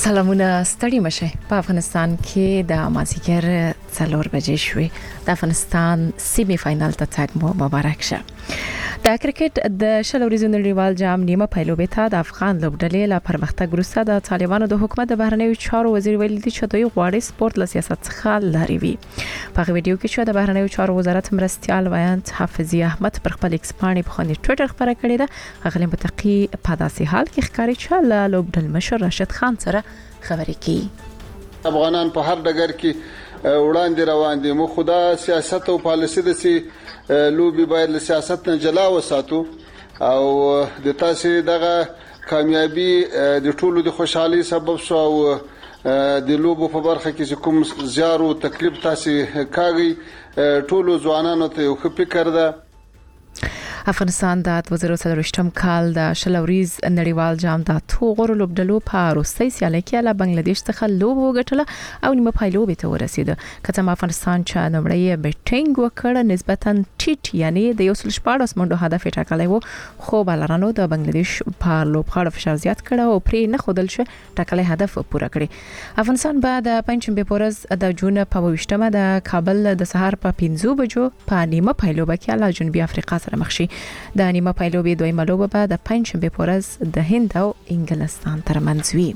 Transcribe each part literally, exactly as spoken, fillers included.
سلامونه ستړي مشه په افغانستان کې د مازیګر څلور بجې شوې د افغانستان سیمه فائنل ته تګ مو مبارک شه. د کرکټ د شل ورځې نړیوال جام نیمه پیلوبې ته د افغان لوبډلې لا پرمختګ وروسته د طالبانو د حکومت د بهرنیو چارو وزیر ویلي دی چې دوی غواړي سپورت له سیاست څخه لارې وي. په ویډیو کې چې د بهرنیو چارو وزارت مرستيال ویانت حافظي احمد پر خپل ایکس باندې په خوني ټوئیټر خبره کړې ده. هغه متقی په داسې حال کې ښکاري چې له لوبډل مشر راشد خان سره خبرې کوي. افغانان په هر ډګر کې وړاندې روان دي. مو خدا سیاست او پالیسي د سي لوبي باید له سیاست نه جلا وساتو او د تاسو دغه کامیابی د ټولو د خوشحالي سبب شو او د لوبو په برخه کې کوم زیار او تکلیف تاسو کاږي ټولو ځوانانو ته یو فکر ده. افغانستان د دوه زره څلورویشتم کال د شل ورځ نړیوال جام د توغور لوبډلو په روسي سیالي کې له بنگلاديش څخه لوب وګټله او نیمه پایلوبې ته ورسید. کله افغانستان چې نمړی بیټینګ وکړ نسبتا ټیټ یعنی د یو سل شپږ منډو هدف ټاکلی وو خو بلرانو د بنگلاديش په لوبغاړو فشار زیات کړ او پرې نه خودل شو ټاکلی هدف پوره کړی. افغانستان بعد د پنځمبه پورز د جون په وشتمه د کابل د سهار په پنځو بجو په نیمه پایلوبه کې له جنوبي افریقا سره مخ شي. د نیمه پایلوبې دویمه لوبه به د پنځمبه پورز د هند او انګلستان ترمنځ وي.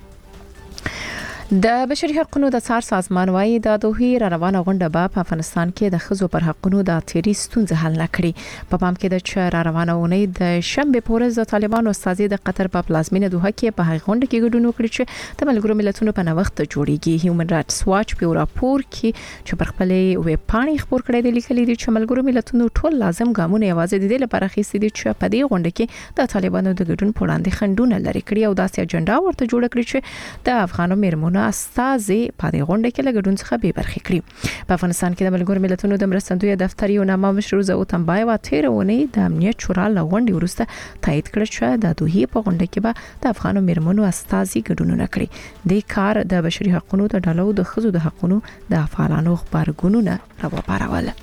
د بشري حقوقو د څار سازمان وايي د دوه را روانه غونډه په افغانستان کې د خزو پر حقوقو د تیری ستونزې حل نکړي. په پام کې د چر را روانه ونې د شنبه پورز د طالبانو استازي د قطر په پلازمینه دوه کې په هغه غونډه کې ګډون وکړي چې د ملګرو ملتونو په نوښت جوړیږي. هیومن رائټس واچ په راپور کې چې پر خپل ویب پاڼې خبر کړی دی لیکلي دي چې ملګرو ملتونو ټول لازم ګامونه یوازې د دې لپاره اخیستي دي چې په دې غونډه کې د طالبانو د ګډون په وړاندې خنډونه لري کړی او داسې اجنډا ورته جوړ کړی چې د افغانو میرمنو استازي په دې غونډه کې له ګډون څخه به برخې کړي. په افغانستان کې د ملګرو ملتونو د مرستندوی دفتر یو نامه مشروع او تنبای و تیرونه د امنیت شورا له غونډې وروسته تایید کړ چې د دوه په غونډه کې به د افغانو میرمنو استازي ګډون کړي. د کار د بشري حقوقو د ډلو د خزو د حقوقو د فعالانو خبرګونونه راوپارول.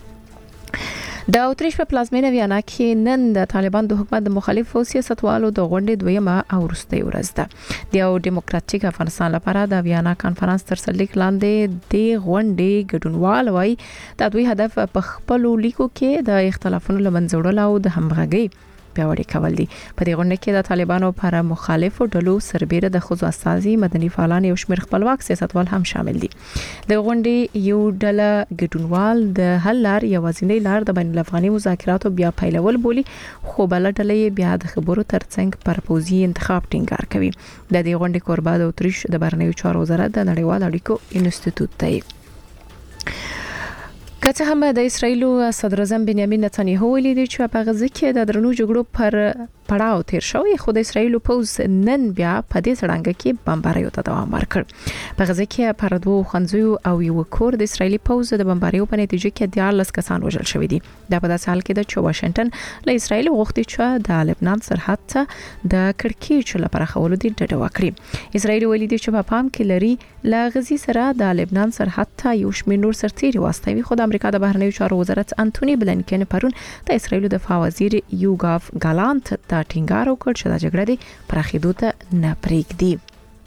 د اوتریش په پلازمینه ویانا کې نن د طالبان د حکومت د مخالفو سیاستوالو د غونډې دویمه او وروستۍ ورځ ده. د یو ډیموکراټیک افغانستان لپاره د ویانا کانفرنس تر سرلیک لاندې د غونډې ګډونوال وایي د دوی هدف په خپل لیکو کې د اختلافونو لمنځوړل او د همغږي پیاوړی کول دي. په دې غونډه کې د طالبانو پر مخالفو ډلو سربېره د خزو استازي مدني فعالان او شمېر خپلواک سیاستوال هم شامل دي. د غونډې یو ډله ګډونوال د حل لار یوازینی لار د بین الافغاني مذاکراتو بیا پیلول بولی خو بل ډله بیا د خبرو ترڅنګ پرپوزي انتخاب ټینګار کوي. د دې غونډې کوربه د اوتریش د بهرنیو چارو وزارت د نړیوال اړیکو انسټیټیوټ دی. که څه هم د اسرایل صدر اعظم بنیامین نتنیاهو ویلي دی چې په غزه کې د درنو جګړو پر پړاو تیر شوی خو د اسرایل پوز نن بیا په دې سړنګ کې بمباریو ته دوام ورکړ. په غزه کې پر دوه خنځو او یو کور د اسرایلی پوز د بمباریو په نتیجه کې دیارلس کسان وژل شوی دي. دا په داسې حال کې د چې واشنگټن له اسرایل غوښتي چې د لبنان سرحد ته د کړکېچ لپاره خولو دي ډډه وکړي. اسرایل ویلي دی چې په پام کې لري لا غزي سره د لبنان سرحد ته یو شمېر نور سرتیري واستوي. خو د امریکا د بهرنیو چارو وزارت انټونی بلنکن پرون د اسرایل دفاع وزیر یوګاف ګالانت ته ټینګار وکړ چې دا جګړه د پراخېدو ته نه پرېږدي.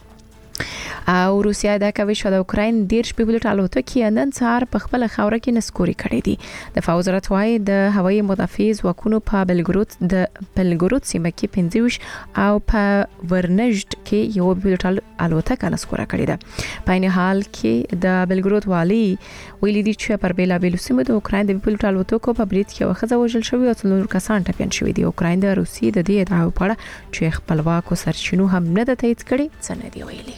او روسیا د کوي چې د اوکراین ډیر شپږ الوتکې نن سهار په خپل خوره کې نسکوري کړې دي. د فوز وزارت وايي د هوایي مدافع ځواکونو په بلګرود د بلګرود سیمه کې پنځه او په ورنژد کې یو بل الوتکه نسکوره کړې ده. په این حال کې د بلګرود والی ویلي دي چې پر بیلا بیل سیمه د اوکراین د بل الوتکو په برید کې وخزه وژل شوی او څلور کسان ټپيان شوی دي. اوکراین د روسي د دې ادعا په اړه چې خپلواکو سرچینو هم نه د تایید کړي څه نه دی ویلي.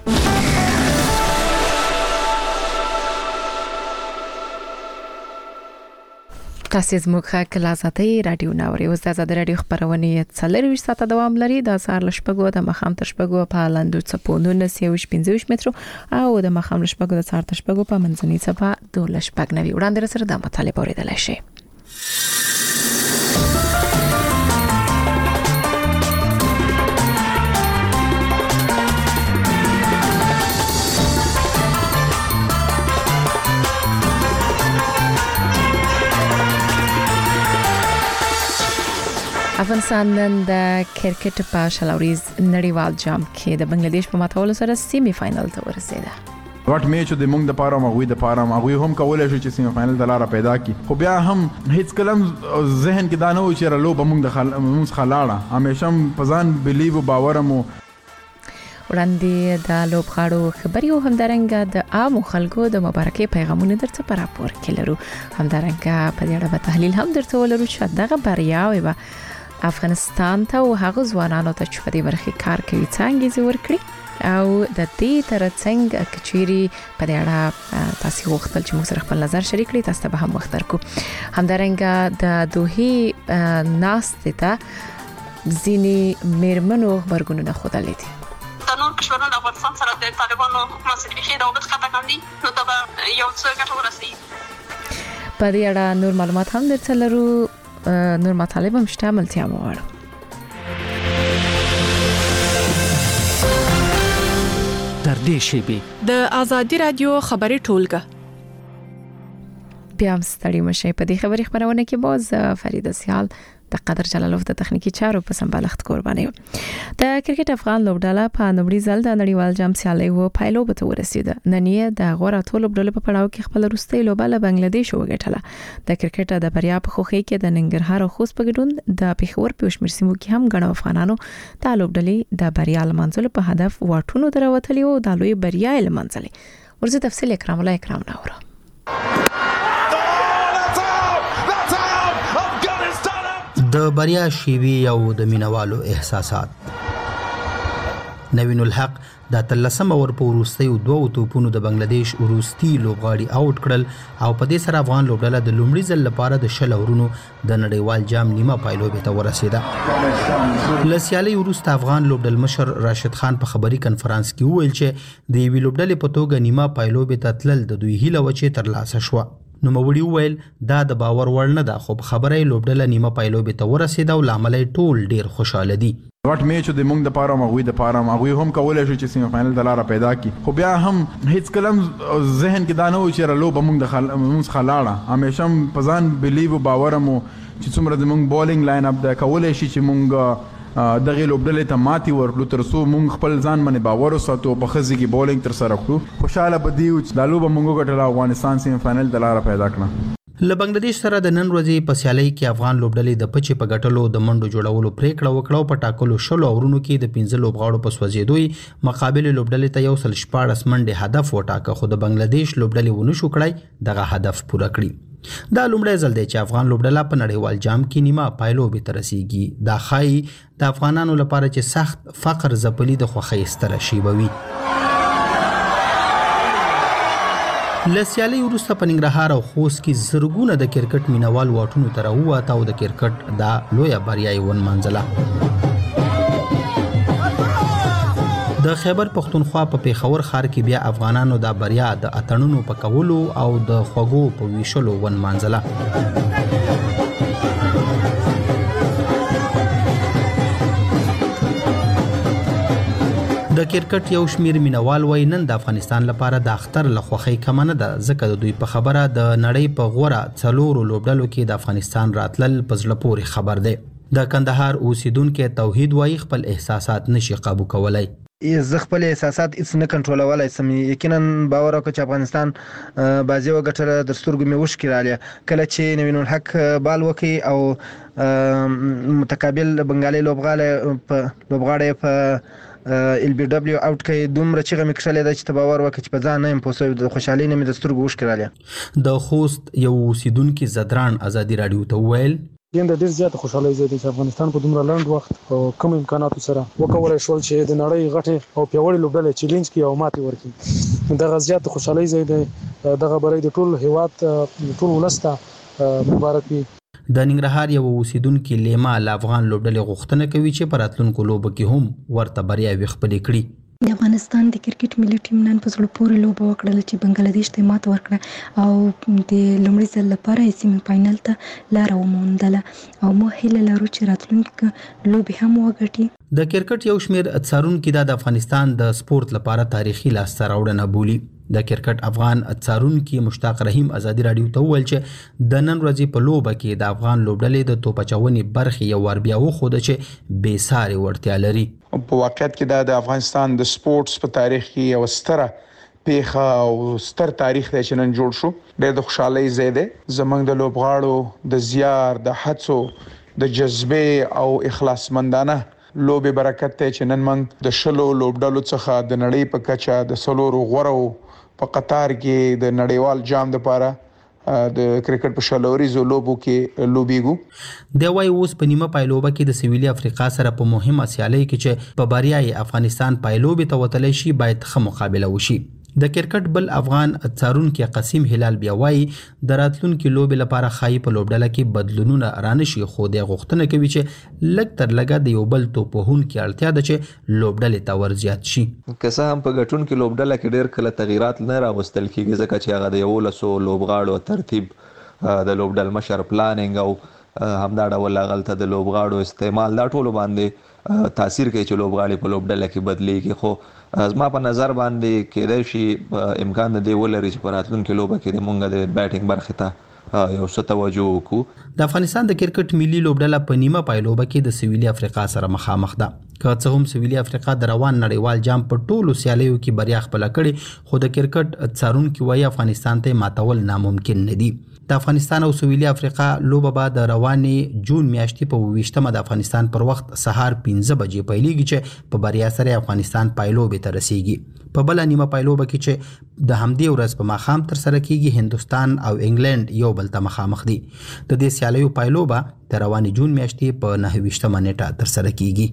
تاسو زموږ خاک لازاتي رادیو ناوړي اوس د آزاد رادیو خبرونه څلور ساعته دوام لري. د سهار لشپګو د مخام تر شپګو په لاندو چپونو نسیوش پنځوش مترو او د مخام لشپګو د سهار تر شپګو په منځني صفه دوه لشپګ نوي وړاندې سره د مطالبه اوریدل شي. افغانستان نن د کرکټ په شلوریز نړیوال جام کې د بنگلاديش په ماتولو سره سیمی فائنل ته ورسېده. غټ میچ د موږ د پاره مغوي د پاره مغوي هم کولای شو چې سیمی فائنل د لاره پیدا کی، خو بیا هم هیڅ کلم ذهن کې دا نه و چې رلو به موږ د موږ خلاړه همیشه په ځان بلیو باور مو. وړاندې د لوبغاړو خبري او همدارنګه د عامو خلکو د مبارکي پیغامونه درته پر راپور کې لرو. همدارنګه په دې اړه به تحلیل هم درته ولرو چې دغه بریاوې به افغانستان ته او هغه ځوانانو ته چې په دې برخه کار کوي څنګه ورکړي او د دې ترڅنګ کچيري په دې اړه تاسو وختل چې موږ سره خپل نظر شریک کړئ. تاسو به هم وخت درکو. همدارنګه د دوه ناست ته ځینی میرمنو خبرګونونه خدای دي. نور کشورونه د افغانستان سره د طالبانو حکومت سره کې دا وخت خطا کوي نو دا یو څه ګټه ورسي. په دې اړه نور معلومات هم درته لرو. نور مطالب هم شته ملتیا مواره. در دې شیبه د ازادي رادیو خبري ټولګه بیا هم ستړي مشه. په دې خبري خبرونه کې باز فرید سیال د قدر جلالوف د تخنیکی چارو په سمبالښت قرباني. د کرکټ افغان لوبډاله په نومړي ځل د نړیوال جام سیالي و پایلو به ورسیده. نن یې د غوړه ټول لوبډاله په پړاو کې خپل وروستۍ لوبه له بنگلاديش وګټله. د کرکټ د بریا په خوخي کې د ننګرهار او خوست په ګډون د پیښور په شمیر سیمو کې هم غنو افغانانو د لوبډلې د بریا لمنځلو په هدف واټونو دروتلی او د لوی بریا لمنځلې. ورزه تفصیل اکرام الله اکرام ناوره. د بریا شیوی او د مینوالو احساسات. نوین الحق د تلسم اور په وروستي دوه توپونو د بنگلاديش وروستي لوبغاړي آوټ کړل او په دې سره افغان لوبډله د لومړي ځل لپاره د شل اورونو د نړیوال جام نیمه پایلوبې ته ورسېده. لسیالي وروسته افغان لوبډل مشر راشد خان په خبري کنفرانس کې وویل چې د وی لوبډلې په توګه نیمه پایلوبې ته تلل د دوی هیله و چې ترلاسه شو. نو موري ویل دا د باور وړ نه ده، خو خبره لوبډله نیمه پایلوبې ته ورسېده او لامل ټول ډیر خوشاله دي. غټ میچ د موږ د پاره مغوي د پاره مغوي هم کولای شو چې سیمی فائنل د لاره پیدا کی، خو بیا هم هیڅ کلم ذهن کې دا نه و چې رلو به موږ د موږ خلاړه همیشه په ځان بلیو باور مو چې څومره د موږ بولینګ لاین اپ د کولای شي چې موږ دغه لوبډلې ته ماتي ورکړو تر څو موږ خپل ځان باندې باور وساتو په خزي کې بولینګ تر سره کړو. خوشاله بدیو چې د لوبه موږ ګټل افغانستان سیمی فائنل د لاره پیدا کړه. له بنگلاديش سره د نن ورځې په سیالۍ کې افغان لوبډلې د پچې په ګټلو د منډو جوړولو پریکړه وکړه. په ټاکلو شلو اورونو کې د پنځه لوبغاړو په سوځېدوی مقابل لوبډلې ته یو سل شپاړس منډې هدف وټاکه، خو د بنگلاديش لوبډلې ونه شو کړای دغه هدف پوره کړی. دا لومړی ځل دی چې افغان لوبډله په نړیوال جام کې نیمه پایلوبې ته رسیږي. دا ښایي د افغانانو لپاره چې سخت فقر ځپلي د خوښۍ ستره شیبه وي. لسیالي وروسته په ننګرهار او خوست کې زرګونه د کرکټ مینوال واټونو ته راووته او د کرکټ دا لویه بریا یې ونمانځله. د خیبر پختونخوا په پیښور ښار کې بیا افغانانو دا بریا د اتڼونو په کولو او د خوږو په ویشلو ونمانځله. د کرکټ یو شمیر مینوال وای نن د افغانستان لپاره د اختر لخوخی کم نه ده، ځکه د دوی په خبره د نړۍ په غوړه څلورو لوبډلو کې د افغانستان راتلل په زړه پورې خبر دی. د کندهار اوسیدونکو توحید وای خپل احساسات نشي قابو کولای. زه خپل احساسات هیڅ نه کنټرولولای سم. یقینا باور وکړ چې افغانستان بازي وګټله در سترګو مې وشکې رااله. کله چې نوین الحق بال وکي او متقابل بنگالي لوبغاړی لوبغاړی په ال بي دبليو اوټ کوي دومره چې غمی کښلې د چې باور وکړي چې په ځان نه پوسو د خوشحالي نه مې د سترګو وشکراله. د خوست یو اوسیدونکو زدران ازادي رادیو ته ویل ګینده ډیر زیات خوشحالي زیاته چې افغانستان په دومره لنډ وخت او کم امکاناتو سره وکولای شول چې د نړۍ غټه او پیاوړې لوبډلې چیلنج کوي او ماتې ورکړي. دغه زیات خوشحالي زیاته دغه برای د ټول هیواد ټول ولسته مبارک وي. د ننګرهار یو اوسیدونکو لیما ل افغان لوبډلې غوښتنه کوي چې په راتلونکو لوبو کې هم ورته بریاوې خپلې کړي. د افغانستان د کرکټ ملي ټیم نن په زړه پورې لوبه وکړه چې بنگلاديش ته مات ورکړه او د لومړي ځل لپاره سیمي فائنل ته لار وموندله او مو هیله لرو چې راتلونکي لوبې هم وګټي. د کرکټ یو شمیر څارونکو د افغانستان د سپورت لپاره تاریخي لاسته راوړنه بولي. د کرکټ افغان څارونکي مشتاق رحیم ازادي رادیو ته وویل چې د نن ورځې په لوبه کې د افغان لوبډلې د توپ اچونې برخې یو ور بیا وښوده چې بې ساري وړتیا لري. په واقعیت کې دا د افغانستان د سپورتس په تاریخ کې یو ستره پیښه او ستر تاریخ دی چې نن جوړ شو. ډېر د خوشحالۍ ځای دی. زموږ د لوبغاړو د زیار د هڅو د جذبې او اخلاصمندانه لوبې برکت دی چې نن موږ د شلو لوبډلو څخه د نړۍ په کچه د څلورو غوره په قطار کې د نړیوال جام لپاره د کرکټ په شلوريزو لوبو کې لوبيګو. د وای اوس په نیمه پایلوبه کې د سویلي افریقا سره په مهمه سیالي کې چې په بریای افغانستان پایلوبې ته وتلی شي باید ښه مقابله وشي. د کرکټ بل افغان څارونکي قاسم هلال بیا وایي د راتلونکي لوبې لپاره ښایي په لوبډله کې بدلونونه رانشي، خو د غوښتنه کوي چې لږ تر لږه د یو بل توپوهونکي اړتیا ده چې لوبډلې ته ورزیات شي. که څه هم په ګټونکي لوبډله کې ډېر کله تغییرات نه راوستل کېږي ځکه چې هغه د یولسو لوبغاړو ترتیب د لوبډل مشر پلانینګ او همدا ډول هغلته د لوبغاړو استعمال دا ټولو باندې تاثیر کوي چې لوبغاړي په لوبډله کې بدلیږي. خو زما په نظر باندې کېدای شي امکان د دې ولري چې په راتلونکي لوبه کې د مونږ د بیټینګ برخې ته یو څه توجه وکړو. د افغانستان د کرکټ ملي لوبډله په نیمه پایلوبه کې د سویلي افریقا سره مخامخ ده. که څه هم سویلي افریقا د روان نړیوال جام په ټولو سیالیو کې بریا خپله کړې، خو د کرکټ څارونکي وایي افغانستان ته ماتول ناممکن نه دي. د افغانستان او سویلي افریقا لوبه به د روانې جون میاشتې په اوویشتمه د افغانستان پر وخت سهار پنځه بجې پیلیږي چې په بریا سره افغانستان پایلوبې ته رسیږي. په بله نیمه پایلوبه کې چې د همدې ورځ په ماښام ترسره کیږي هندوستان او انګلند یو بل ته مخامخ دي. د دې سیالیو پایلوبه د روانې جون میاشتې په نهه ویشتمه نیټه ترسره کیږي.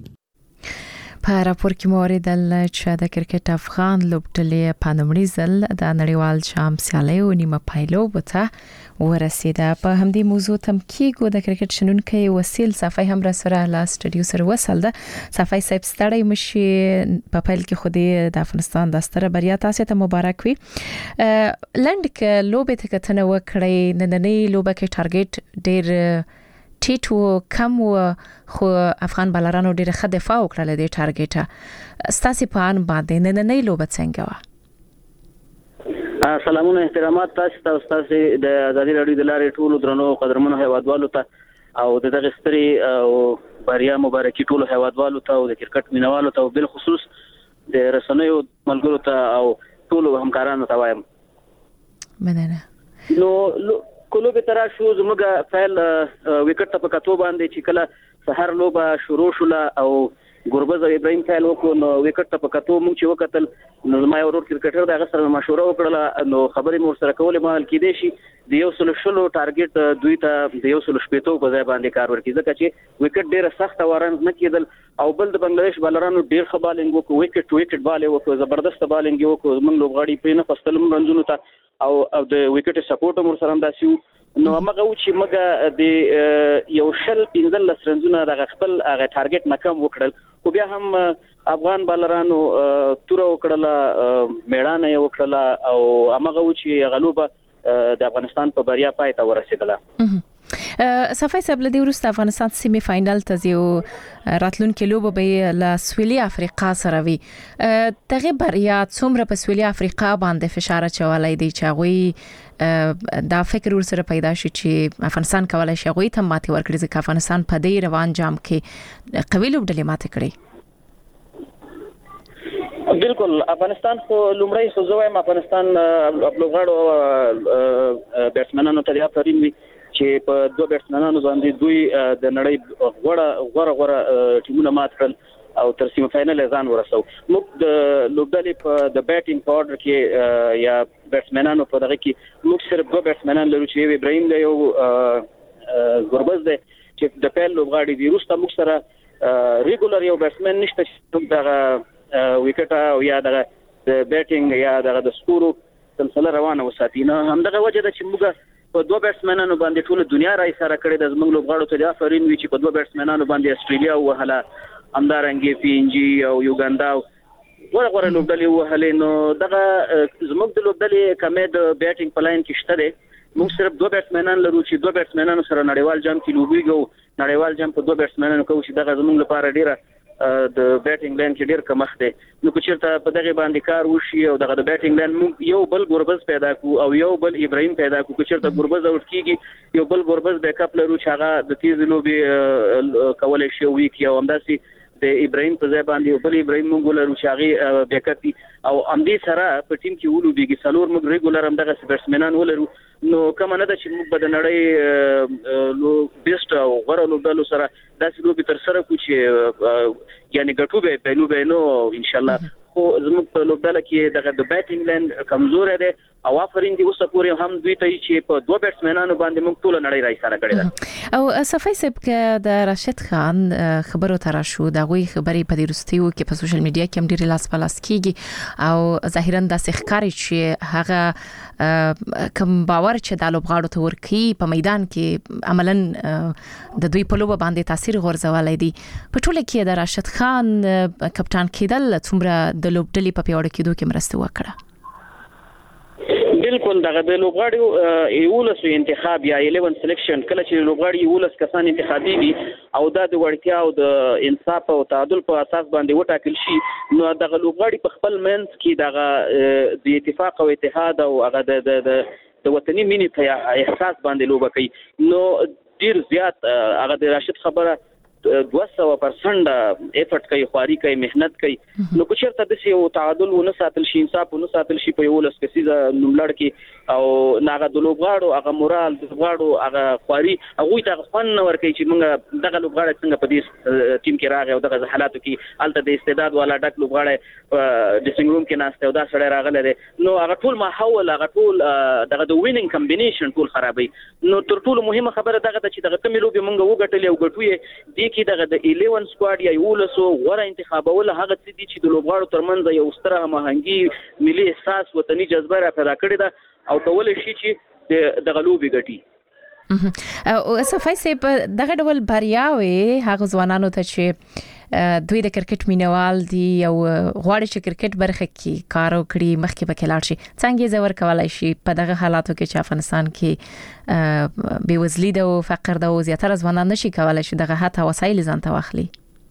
په راپور کې مو اوریدل چې د کرکټ افغان لوبډلې په لومړي ځل د نړیوال جام سیالیو نیمه پایلوبه ته ورسیده. په همدې موضوع تم کېږو د کرکټ شنونکي وسیل صفای هم را سره له سټوډیو سره وصل ده. صفای صاحب ستړی مشي په پیل کې خو د افغانستان د ستره بریا تاسو ته مبارک وي. لنډ ک لوبې ته کتنه وکړئ، نننۍ لوبه کې ټارګټ ډېر ټیټ و کم و، خو افغان بالرانو ډېر ښه دفاع وکړه د ټارګټه. ستاسو په ان باندې نننۍ لوبه څنګه وه؟ سلامونه احترامات تاسو ته استاد د ازادي رادیو د لارې ټولو درنو قدرمنو هیوادوالو ته او د دغه ستري او بریا مبارکي ټولو هیوادوالو ته او د کرکټ مینوالو ته او بل خصوص د رسنیو ملګرو ته او ټولو همکارانو ته وایم مننه. نو کلو به ترا شو زموږه فعل وکټ په کتو باندې چې کله سحر لوبه شروع شوله او ګوربز ابراهيم فعل وکړو نو وکټ په کتو موږ چې وکتل نو ما یو ورور کرکټر دغه سره مشوره وکړه نو خبرې مور سره کولې مال کې دي شي د یو سل شلو ټارګټ دوی ته د یو سل شپېتو په ځای باندې کار ورکړي ځکه چې وکټ ډیره سخت وارن نه کېدل او بل د بنگلاديش بالرانو ډیر ښه بالینګ وکړو وکټ وکټ بالې وکړو زبردست بالینګ وکړو موږ لوبغاړي په نه فستلم رنځونو ته او د وکټ سپورټ مور سره انداسیو نو هغه و چې موږ د یو شل پنځل لسرنځونه د خپل هغه ټارګټ ناکام وکړل خو بیا هم افغان بالرانو تور وکړله میړانه یې وکړله او هغه و چې غلوبه د افغانستان په بریا پای ته ورسېدله. صفای صاحب لدی ورسته افغانستان سیمی فاینل ته زیو راتلونکي لوبه به له سویلي افریقا سره وي. دغه بریا څومره په سویلي افریقا باندې فشار اچولای دی چې هغه دا فکر ور سره پیدا شي چې افغانستان کولای شي هغه ته ماتې ورکړي ځکه افغانستان په دې روان جام کې قوي لوبډلې ماتې کړې. بالکل افغانستان خو لومړی خو زه وایم افغانستان لوبغاړو بیټسمنانو ته افرین وي چې په دوه بیټسمنانو باندې دوی د نړۍ غوړه غوړه غوړه ټیمونه مات کړل او تر سیمه فائنل ځان ورسو. موږ د لوبډلې په د بیټینګ په اورډر کې یا بیټسمنانو په دغه کې موږ صرف دوه بیټسمنان لرو چې ابراهيم دی او ګوربز دی چې د پیل لوبغاړي دی روسته موږ سره ریګولر یو بیټسمن نشته چې دغه وکټ او یا دغه د بیټینګ یا دغه د سکورو سلسله روانه وساتي. نه همدغه وجه ده چې موږ په دوه بیټسمنانو باندې ټول دنیا راي سره کړی د زموږ لوبغاړو ته د افرین وی چې په دوه بیټسمنانو باندې استرالیا وهله همدارنګه پی ان جی او یوګاندا ورغ ورغ لوبډلې وهله. نو دغه زموږ د لوبډلې کمې د بیټینګ پلاین کې شته ده. موږ صرف دوه بیټسمنان لرو چې دوه بیټسمنانو سره نړیوال جام کې لوبېږو. نړیوال جام په دوه بیټسمنانو کوي چې دغه زموږ لپاره ډیره د بیټینګ لاین کې ډیر کمښت دی نو که چېرته په دغه باندې کار وشي او دغه د بیټینګ لاین موږ یو بل ګوربز پیدا کو او یو بل ابراهیم پیدا کو که چېرته ګوربز اوټ کیږي یو بل ګوربز بیک اپ لرو چې هغه د تیز لوبي کولای شي وي کی او همداسي د ابراهیم په ځای باندې یو بل ابراهیم موږ لرو چې هغه بیک اپ او امدې سره په ټیم کې ولوبيږي څلور موږ ریګولر هم دغه بیټسمنان ولرو نو کوم نه ده چې موږ په نړۍ لو بیسټ او غوړه لوبډلو سره داسې لوبي تر سره کو چې یعنی ګټو به په لوبه نو ان شاء الله خو زموږ په لوبډله کې دغه د بیټینګ لاین کمزور دی او افرین دی اوسه پورې هم دوی ته چې په دوه بیټسمنانو باندې موږ ټول نړۍ راي سره کړی ده او صفای سب کې د راشد خان خبرو تر شو دا غوي خبرې په دیرستیو کې په سوشل میډیا کې هم ډیر لاس پلاس کیږي او ظاهرا د ښکاری چې هغه کوم باور چې د لوبغاړو ته ورکی په میدان کې عملاً د دوی په لوب باندې تاثیر غورځولای دی په ټوله کې د راشد خان کپټان کېدل څومره د لوبډلې په پیاوړ کېدو کې مرسته وکړه بالکل دغه د لوبغاړو یولس انتخاب یا الیون سلیکشن کله چې لوبغاړي یولس کسان انتخابي دي او دا د وړتیا او د انصاف او تعادل په اساس باندې وټاکل شي نو دغه لوبغاړي په خپل منځ کې دغه د اتفاق او اتحاد او هغه د د وطني مینې په احساس باندې لوبه کوي نو ډیر زیات هغه د راشد خبره دوه سوه پرسنټ افورت کوي خواري کوي مهنت کوي نو کو چیرته د یو تعادل ونه ساتل شي انصاف ونه ساتل شي په یو لس کسیزه نوملړ کې او ناغه د لوبغاړو هغه مورال د لوبغاړو هغه خواري هغه ته فن ور کوي چې موږ دغه لوبغاړي څنګه په دې ټیم کې راغی او دغه حالاتو کې الته د استعداد والا ډک لوبغاړي د سنگ روم کې ناشته او دا سره راغله نو هغه ټول ماحول هغه ټول دغه د وینینګ کمبینیشن ټول خرابوي نو تر ټولو مهمه خبره دغه چې دغه کمی لوبي موږ وګټلې او ګټوي دي کې دغه د الیون سکواډ یا یولسو غوړه انتخابول هغه څه دي چې د لوبغاړو ترمنځ یو ستره هماهنګي ملي احساس وطني جذبه را پیدا کړې ده او کولای شي چې د غلوبي ګټي او صفای سپ دغه ډول بریاوي هغه ځوانانو ته چې دوی د کرکټ مینوال دي او غواړي چې کرکټ برخه کې کار وکړي مخکې به کلاړ شي څنګه زور کولای شي په دغه حالاتو کې چې افغانستان کې بیوزلي ده او فقر ده او زیاتره ځوانان نشي کولای شي دغه حتی وسایل ځان ته واخلي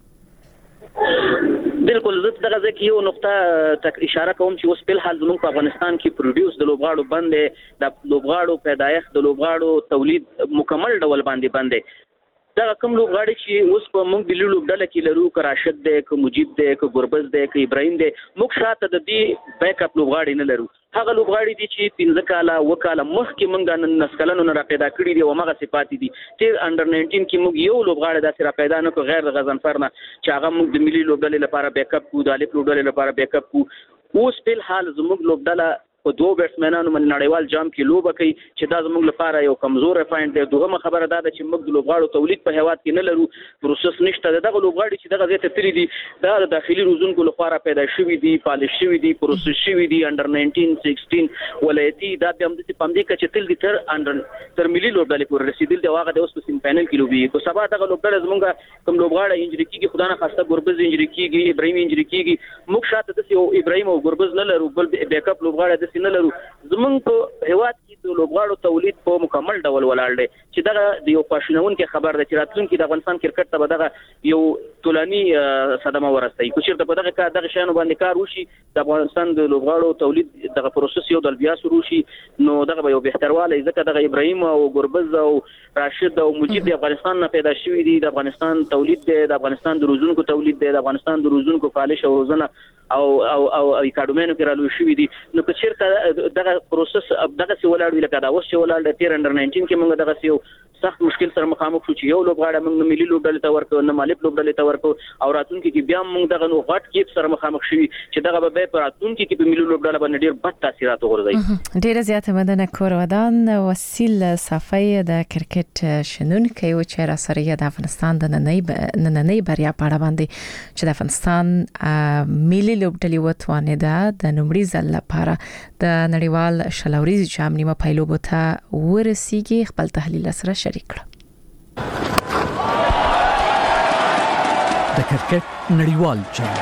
بالکل زه دغه ځکه یو نقطه تک اشاره کوم چې اوس په حال زموږ په افغانستان کې پروډوس د لوبغاړو باندې د لوبغاړو پیدایښت د لوبغاړو تولید مکمل ډول باندې باندې دا کوم لوبغاړي چې اوس په موږ د لوبډله کې لرو که راشد دی که مجید دی که ګوربز دی که ابراهیم دی موږ شاته د دې بیک اپ لوبغاړي نه لرو هغه لوبغاړي دي چې پنځه کاله وکاله مخکې موږ نن نسکلونو نه را پیدا کړي دي او هغه صفات دي چې انډر ناینټین کې موږ یو لوبغاړي داسې را پیدا نه کړو غیر د غضنفر نه چې هغه موږ د ملي لوبډلې لپاره بیک اپ کو د الف لوبډلې لپاره بیک اپ کو اوس په حال زموږ لوبډله په دوه بیټسمنانو باندې نړیوال جام کې لوبه کوي چې دا زموږ لپاره یو کمزور پوینټ دی دوهمه خبره دا ده چې موږ د لوبغاړو تولید په هیواد کې نه لرو پروسس نشته دغه لوبغاړي چې دغه ځای ته تللي دي دا د داخلي روزونکو لپاره پیدا شوي دي پالش شوي دي پروسس شوي دي انډر ناینټین سکسټین ولایتي دا د همدې په همدې کچې تل دي تر انډر تر ملي لوبډلې پورې رسیدل دی هغه د اوس په سیم فاینل کې لوبي کو سبا دغه لوبډله زموږ کوم لوبغاړي انجری کیږي خدای نه خواسته ګوربز انجری کیږي ابراهیم انجری کیږي موږ شاته د یو ابراهیم او ګوربز نه لرو بل بیک اپ لوبغاړي د سینه لرو زمونږ په هیواد کې د لوبغاړو تولید په مکمل ډول ولاړ دی چې دغه د یو پاشنونکو خبر ده چې راتلونکي د افغانستان کرکټ ته به دغه یو ټولني صدمه ورسوي کو چیرته په دغه کار دغه شانو باندې کار وشي د افغانستان د لوبغاړو تولید دغه پروسس یو د بیا شروع شي نو دغه به یو بهترواله ځکه دغه ابراهیم او ګوربز او راشد او مجید د افغانستان نه پیدا شوی دي د افغانستان تولید دی د افغانستان د روزونکو تولید دی د افغانستان د روزونکو پالش او روزنه او او او اکاډمیونو کې رالوي شوی دي نو که چیرته دغه پروسس دغه سی ولاړ وی لکه دا اوس چې ولاړ د تیر انډر ناینټین کې موږ دغه یو سخت مشکل سره مخامخ شو چې یو لوبغاړی موږ ملي لوبډلې ته ورکو نه مالي لوبډلې ته ورکو او راتلونکي کې بیا موږ دغه نو غټ کیپ سره مخامخ شوي چې دغه به په راتلونکي کې په ملي لوبډله باندې ډیر بد تاثیرات وغورځي ډیر زیاته مننه کور ودان وسیل صفای د کرکټ شنونکي او چې را سره د افغانستان د نننۍ بریا په اړه باندې چې د افغانستان ملي لوبډلې وتوانه ده د نومړي ځل لپاره د نړیوال شلوريز جام نیمه پایلوبو ته ورسیږي خپل تحلیل سره شریک کړ د کرکټ نړیوال جام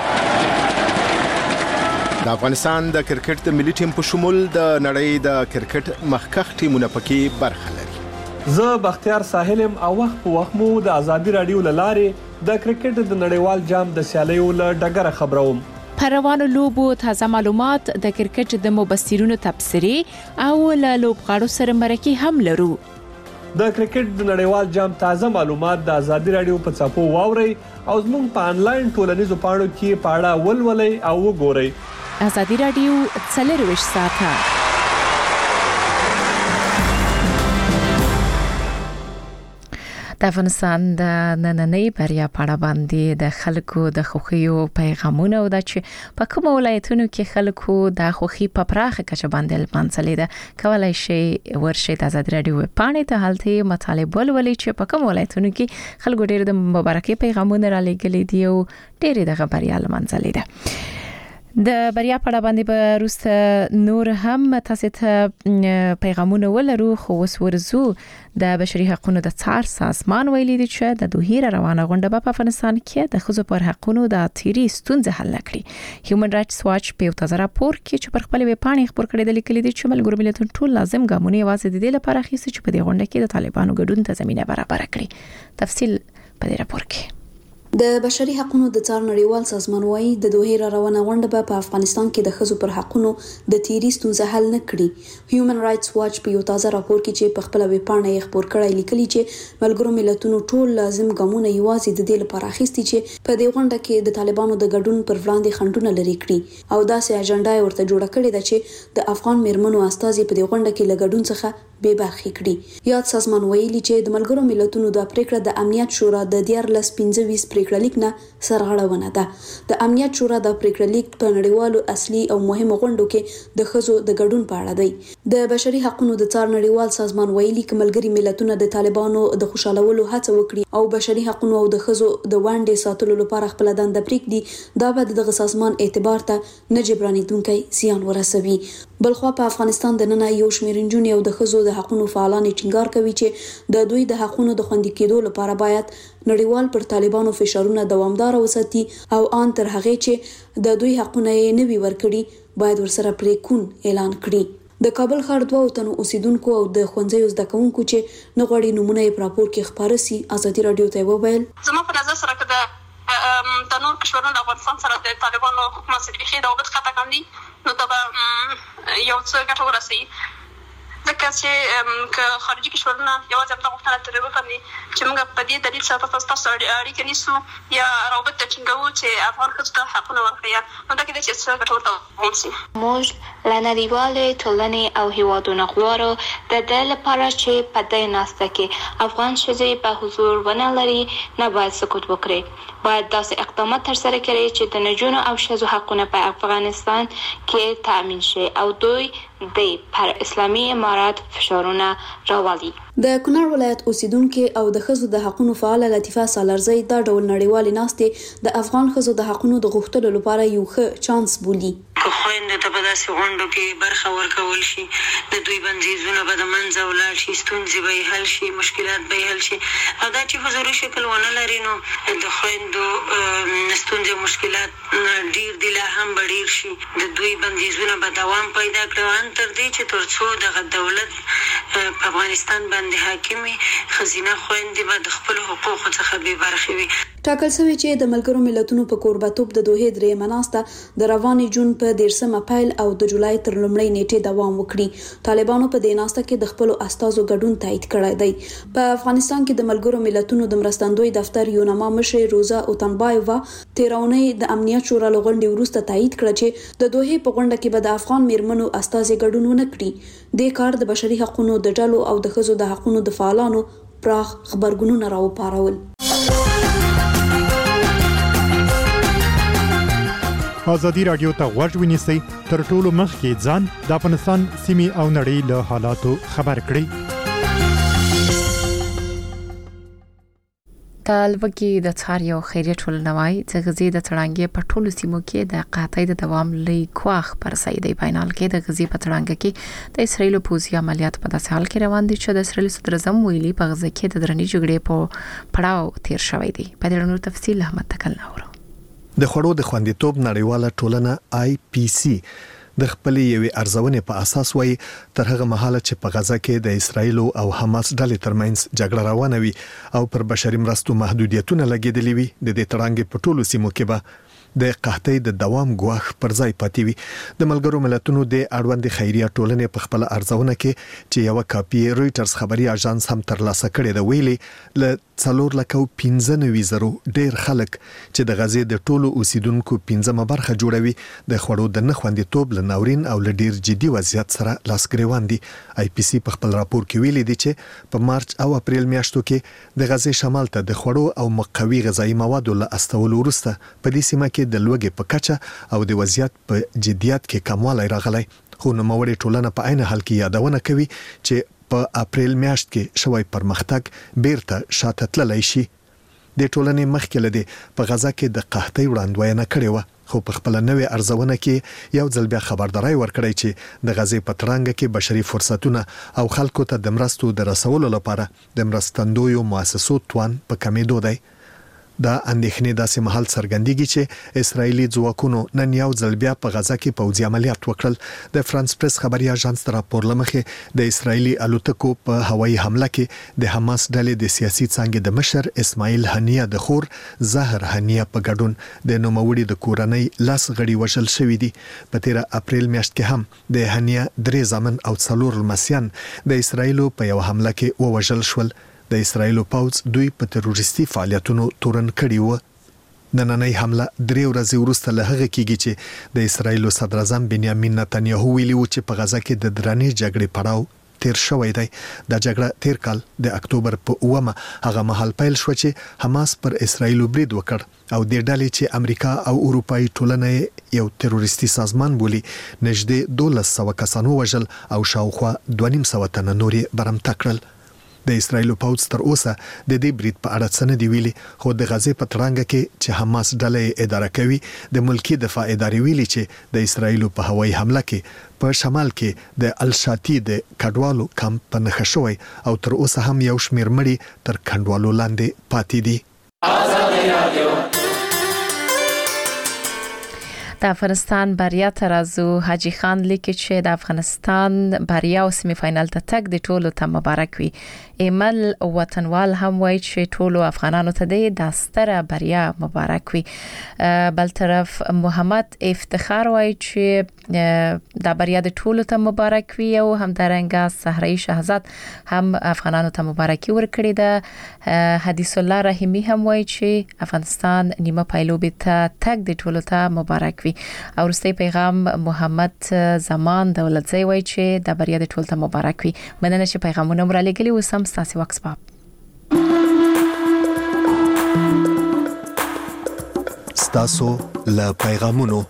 د افغانستان د کرکټ د ملي ټیم په شمول د نړۍ د کرکټ مخکښ ټیمونه پکې برخه لري زه بختیار ساحلم او وخت په وخت مو د ازادي رادیو لاره د کرکټ د نړیوال جام د سیالیو له ډګره خبروم. پر روانو لوبو تازه معلومات، د کرکټ د مبصرینو تبصرې او له لوبغاړو سره مرکې هم لرو. د کرکټ د نړیوال جام تازه معلومات د ازادي رادیو په څاپو واورئ او زموږ په انلاین ټولنیزو پاڼو کې پاړه ولولئ او وګورئ. ازادي رادیو څلرویشت ساعته. د افغانستان د نننۍ بریا په اړه باندې د خلکو د خوښیو پیغامونه او د چې په کوم ولایتونو کې خلکو د خوښي په پراخه کچه باندې لمانځلې ده کولای شي ورشي د آزاد رادیو پاڼې ته هلته مطالب ولولي چې په کوم ولایتونو کې خلکو ډېر د مبارکي پیغامونه را لېږلي دي او ډېر د بریا لمانځلې ده. د بریا په اړه باندې به روسته نور هم تاسو ته پیغامونه ولرو، خو اوس ورزو د بشري حقوقو د څار سازمان ویلي دی چې د دوه روانه غونډه په افغانستان کې د ښځو پر حقوقو د تیری ستونزې حل کړي. هیومن رائټس واچ په یو تازه راپور کې چې پر خپل ویب پاڼې خبر کړی دی لیکلي دی چې ملګرو ملتونو ټول لازم ګامونه یوازې د دې لپاره اخیستي چې په دې غونډه کې د طالبانو ګډون ته زمينه برابر کړي. تفصیل په دې راپور کې. د بشري حقوقو د څار نړیوال سازمان وايي د دوه روانه غونډه په افغانستان کې د ښځو پر حقوقو د تیری ستونزې حل نه کړي. هیومن رائټس واچ په یو تازه راپور کې چې په خپل ویب پاڼه یې خبر کړی لیکلي چې ملګرو ملتونو ټول لازم ګامونه یوازې د دې لپاره اخیستي چې په دې غونډه کې د طالبانو د ګډون پر وړاندې خنډونه لري کړي او داسې اجنډا یې ورته جوړه کړې ده چې د افغان میرمنو استازي په دې غونډه کې له ګډون څخه بے برخې کړي. یاد سازمان ویلي چې د ملګرو ملتونو د پریکړه د امنیت شورا د دیارلس پنځه ویشت پریکړه لیک نه سرغړونه ده. د امنیت شورا د پریکړه لیک په نړیوالو اصلي او مهمو غونډو کې د ښځو د ګډون په اړه دی. د بشري حقوقو د څار نړیوال سازمان ویلي چې ملګري ملتونه د طالبانو د خوشالولو هڅه وکړي او بشري حقوقو او د ښځو د وړاندې ساتلو لپاره خپل دنده پریږدي، دا به دغه سازمان اعتبار ته نه جبرانېدونکي زیان ورسوي. بلخوا په افغانستان د نن یو شمېر نجونې او د ښځو د حقوقو فعالان ټینګار کوي چې د دوی د حقوقو د خوندي کېدو لپاره باید نړیوال پر طالبانو فشارونه دوامدار وساتي او ان تر هغه چې د دوی حقوقونه یې نوي ورکړي باید ورسره پریکون اعلان کړي. د کابل ښار دوه تنو اوسیدونکو او د ښوونځیو زده کوونکو چې نغړی نمونه یې په راپور کې خبره سي ازادي رادیو ته وویل زما په نظر سره کده د نور کشورونو د افغانستان سره د طالبانو حکومت سره بخي د وخت خطا کاندي نو دا یو څه ګټه ورسي ځکه چې که خارجي کشورونه یوازې هم د غوښتنه ترې وکړي چې موږ په دې دلیل سره تاسو اړیکې نیسو یا روابط ټینګوو چې افغان ښځو ته حقونه ورکړي، نو دا کېدای شي څه ګټور تمام شي. موږ له نړیوالې ټولنې او هیوادونو غواړو د دې لپاره چې په دې ناسته کې افغان ښځې په حضور ونه لري نه باید سکوت وکړي. باید داسې اقدامات ترسره کړي چې د نجونو او ښځو حقونه په افغانستان کې تامین شي او دوی د پر اسلامي امارات فشارونه راوړي. د کونړ ولایت اوسیدونکو او د ښځو د حقوقو فعال لطیفه سالارزی دا ډول نړیوال ناستې د افغان ښځو د حقوقو د غوښتلو لپاره یو ښه چانس بولي. که خويندو ته په داسې غونډو کې برخه ورکول شي د دوی بندیزونه به د منځه ولاړ شي، ستونزې به حل شي، مشکلات به حل شي او دا چې حضوري شکل ونه لري نو د خويندو ستونزې او مشکلات ډیر دي لا هم ډیر شي. د دوی بندیزونه به دوام پیدا کړي ان تر دې چې ترڅو د دولت په افغانستان باندې حاکمي خزینه خويندې به د خپل حقوقو څخه بې برخې وي. ټاکل شوی چې د ملګرو ملتونو په کوربتوب د دوه درې مناسته د روانې جون په دیرشم اپریل او د جولای تر لومړۍ نیټې دوام وکړي. طالبانو په دې ناسته کې د خپل استازو ګډون تایید کړی دی. په افغانستان کې د ملګرو ملتونو د مرستندوی دفتر یوناما مشر روزا اوتنبایوا تیرونی د امنیت شورا لغونډې وروسته تایید کړ چې د دوه په غونډه کې به د افغان میرمنو استازي ګډون ونه کړي. د کار د بشري حقوقو د ډلو او د ښځو د حقوقو د فعالانو پراخ خبرګونونه راوپارول. ازادي رادیو ته غوږ ونیسئ تر ټولو مخکې ځان د افغانستان سیمې او نړۍ له حالاتو خبر کړئ. کالوګي د څار یو خیریه ټولنوي چې غزي د تړانګې په ټولو سیمو کې د قاطع د دوام لې کواخ پر سیدي بینال کې د غزي په تړانګ کې د اسرایل پوځي عملیات په داسې حال کې روان دي چې د اسرایل صدر اعظم ویلي په غزه کې د درنې جګړې په پړاو تیر شوی دی. په دې اړه نور تفصیل احمد تکل ناوړو. د خړو د خوندیتوب نړیواله ټولنه آی پی سی د خپل یوې ارزونې په اساس وایي تر هغه مهاله چې په غزا کې د اسرایل او حماس ډلې ترمنځ جګړه روانه وي او پر بشري مرستو محدودیتونه لګیدلي وي د دې تړانګې په ټولو سیمو کې به د قحطۍ د دوام ګواښ پر ځای پاتې وي. د ملګرو ملتونو د اړوند خیریه ټولنې په خپل ارزونه کې چې یو کاپی رويټرز خبري اژانس هم ترلاسه کړی دی ویلي ل څلور لکه پنځه نوي زرو ډیر خلک چې د غزې د ټولو اوسیدونکو پنځمه برخه جوړوي د خوړو د نه خوندیتوب له ناورین او له ډیر جدي وضعیت سره لاس ګریوان دي. آی پی سی په خپل راپور کې ویلي دی چې په مارچ او اپریل میاشتو کې د غزې شمال ته د خوړو او مقوي غذایی موادو له استولو وروسته په دې سیمه کې د لوږې په کچه او د وضعیت په جديت کې کموالی راغلی. خو نوموړې ټولنه په عین حال کې یادونه کوي چې په اپریل میاشت کې شوی پرمختګ بیرته شاته تللی شي. د ټولنې مخکې لدی په غزا کې د قحطۍ وړاندوینه کړې و خو په خپل نوې ارزونه کې یو ځل بیا خبرداري ورکړی چې د غزې په ترانګ کې بشري فرصتونه او خلکو ته د مرستو د رسولو لپاره د مرستندویو مؤسسو توان په کمیدو دی. دا اندېښنې داسې محل څرګندېږي چې اسرایلی ځواکونو نن یو ځل بیا په غزا کې پوځي عملیات وکړل. د فرانس پریس خبري اژانس تر راپور لمخې د اسرایلی الوتکو په هوایي حمله کې د حماس ډلې د سیاسي څانګې د مشر اسماعیل هنیه د خور زهر هنیه په ګډون د نوموړي د کورنۍ لاس غړي وژل شوې دي. په تیر اپریل میاشت کې هم د هنیه درې زامن او څلور لمسیان د اسرایلو په یو حمله کې ووژل شول. د اسرایلو پوځ دوی په تروریستي فعالیتونو تورن کړي وو. نننۍ حمله درې ورځې وروسته له هغه کېږي چې د اسرایلو صدر اعظم بنیامین نتنیاهو ویلي و چې په غزا کې د درنې جګړې پړاو تیر شوی دی. د جګړه تیر کال د اکتوبر په اومه هغه مهال پیل شو چې حماس پر اسرایلو برید وکړ او د ډلې چې امریکا او اروپאי ټولنه یو تروریستي سازمان بولی نږدې دولس سوه کسانو وژل او شاوخوا دوه نیم سوه تنه نورې برمته کړل. د اسرایلو پوځ تر اوسه د دې برید په اړه څه نه دی ویلي خو د غزې په ترانګ کې چې حماس ډلې اداره کوي د ملکی دفاع ادارې ویلي چې د اسرایلو په هوایي حمله کې په شمال کې د الشاتی د کډوالو کمپ په نښه شوی او تر اوسه هم یو شمېر مړي تر کډوالو لاندې پاتې دي. د افغانستان بریا ترازو حاجی خان لیکي چې د افغانستان بریا او سیمی فائنل ته تک د ټولو ته مبارک وي. ایمل وطنوال هم وایي چې ټولو افغانانو ته د ستره بریا مبارک وي. بل طرف محمد افتخار وایي چې د بریا د ټولو ته مبارک وي او همدارنګه صحرای شهزاد هم افغانانو ته مبارکي ورکړي ده. حدیث الله رحیمی هم وایي چې افغانستان نیمه پایلوبي ته تک د ټولو ته مبارک وي. او وروستي پیغام محمد زمان دولتزی وایي چې د بریا د ټولو ته مبارک وي. مننه چې پیغامونه مو را لګلي و سم ستاسو وخت باب. ستاسو له پیغامونو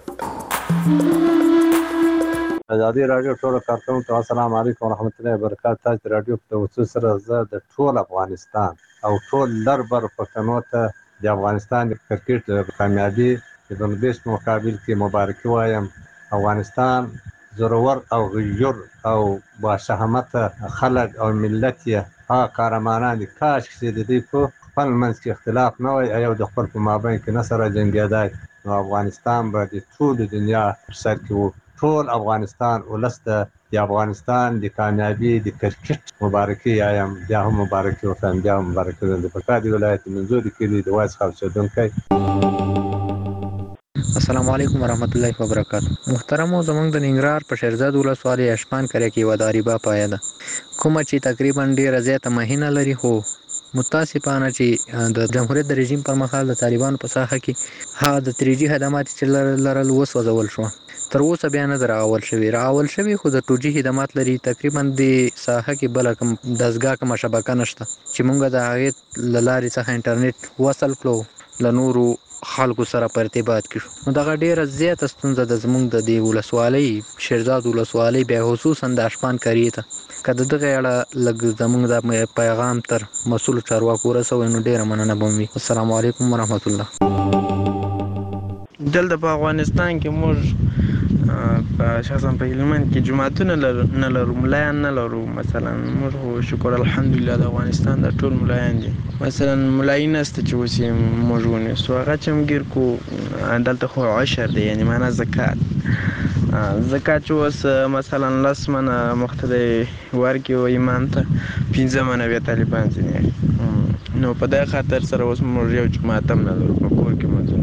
ازادي رادیو ټول کارکونکو السلام علیکم ورحمت الله وبرکاته. تاسو رادیو په توسط سره زه د ټول افغانستان او ټول لربر پښتنو ته د افغانستان د کرکټ کامیابی د بنگلاديش مقابل کې مبارکي وایم. افغانستان زورور او غیور او با شهامت خلک او ملت یې ها قهرمانان دي. کاش چې د دې په خپل منځ کې اختلاف نه وای او د خپل په مابین کې نه سره جنګېدای نو افغانستان به د ټول دنیا سر کې وو. ټول افغانستان ولسته د افغانستان د کامیابی د کرکټ مبارکي وایم. بیا هم مبارکي وکړم بیا هم مبارکي د پکادي ولایت منځوري کې د واس خاص شدونکي. السلام علیکم ورحمت الله وبرکاته. محترم زمونږ د ننګرهار په شیرزاد ولسوالۍ اشپان کرے کې وداریبا پایا ده کومه چې تقریبا ډیره زیاته مهینه لري خو متاسفانه چې د جمهوریت د رژیم پر مخال د طالبانو په ساحه کې ها د تری جی خدمات چې لرل وسوځول شو تر اوسه بیا نه راول شوی راول شوی خو د ټو جی خدمات لري تقریبا د ساحه کې بل کوم دزګه کوم شبکه نشته چې مونږ د هغه لارې څخه انټرنیټ وصل کړو لنورو خلکو سره په ارتباط کې نو دغه ډیره زیاته ستونزه د زمونږ د دی ولسوالۍ شیرزاد ولسوالۍ به خصوصا د اشپان کریه ته کله دغه اړه لګ زمونږ د پیغام تر مسول چارواکو رسوي نو ډیره مننه بومي. السلام علیکم ورحمت الله. دلته په افغانستان کې موږ په شخصا په هلمند کې جماعتونه نه لرو ملایان نه لرو. مثلا موږ شکر الحمدلله د افغانستان د ټول ملایان دي. مثلا ملایي نسته چې اوس یې موږ ونیسو هغه چې موږ ګیر کو دلته خو عشر دی یعنی معنا زکات ځکه چې اوس مثلا لس منه مختلف ورکي او امام ته پنځه منه بیا طالبان ځینې نو په دې خاطر سره اوس موږ یو جماعت هم نه لرو په کور کې منځونه